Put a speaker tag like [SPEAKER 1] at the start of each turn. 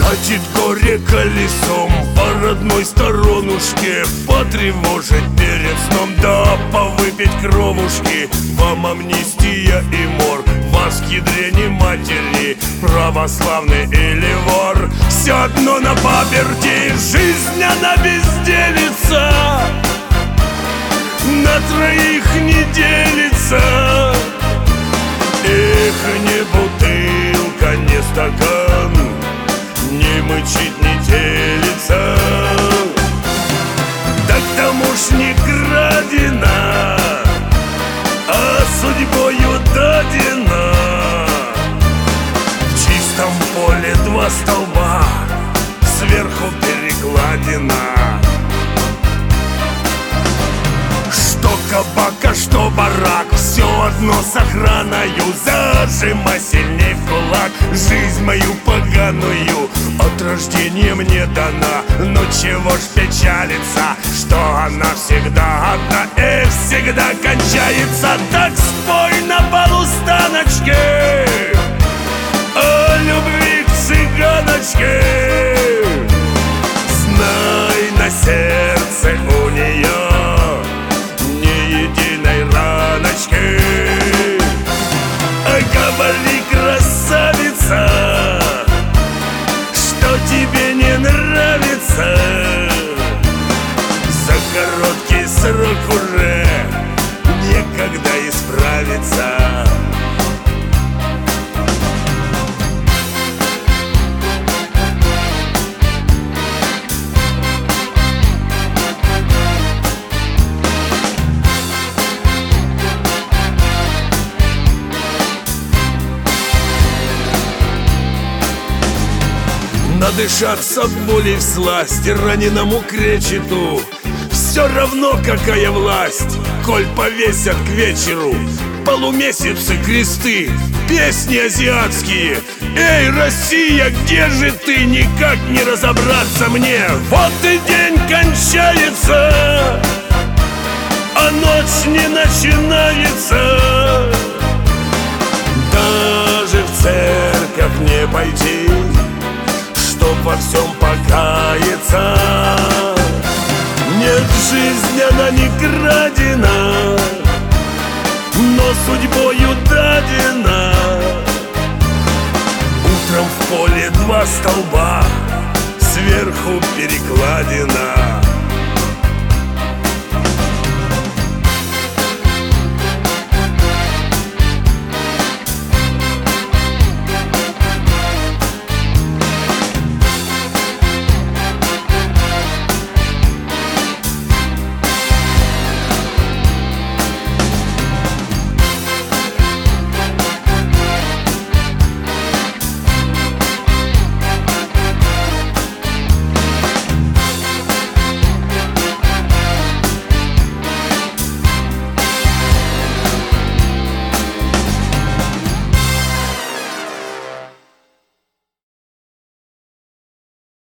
[SPEAKER 1] Катит горе колесом по родной сторонушке, потревожить перед сном, да повыпить кровушки. Вам амнистия и мор, вас к ядрени матери, православный или вор, все одно на паперти. Жизнь она безделица, на троих не делится. Эх, не бутылка, не стакан, не мычит, не телится. Да к тому ж не крадена, а судьбою дадена. В чистом поле два столба, сверху перекладина. Что кабак, а что барак, все одно с охраною. Зажима сильней в кулак жизнь мою поганую, от рождения мне дана. Но чего ж печалиться, что она всегда одна и всегда кончается. Так спой на полустаночке о любви к цыганочке. Знай, на сердце у нее говори, красавица, что тебе не нравится. За короткий срок уже некогда исправиться. Надышаться боли всласть раненому кречету, все равно какая власть, коль повесят к вечеру полумесяцы, кресты, песни азиатские. Эй, Россия, где же ты? Никак не разобраться мне. Вот и день кончается, а ночь не начинается. Даже в церковь не пойти, чтоб во всем покаяться. Нет, жизнь она не крадена, но судьбою дадена. Утром в поле два столба, сверху перекладина.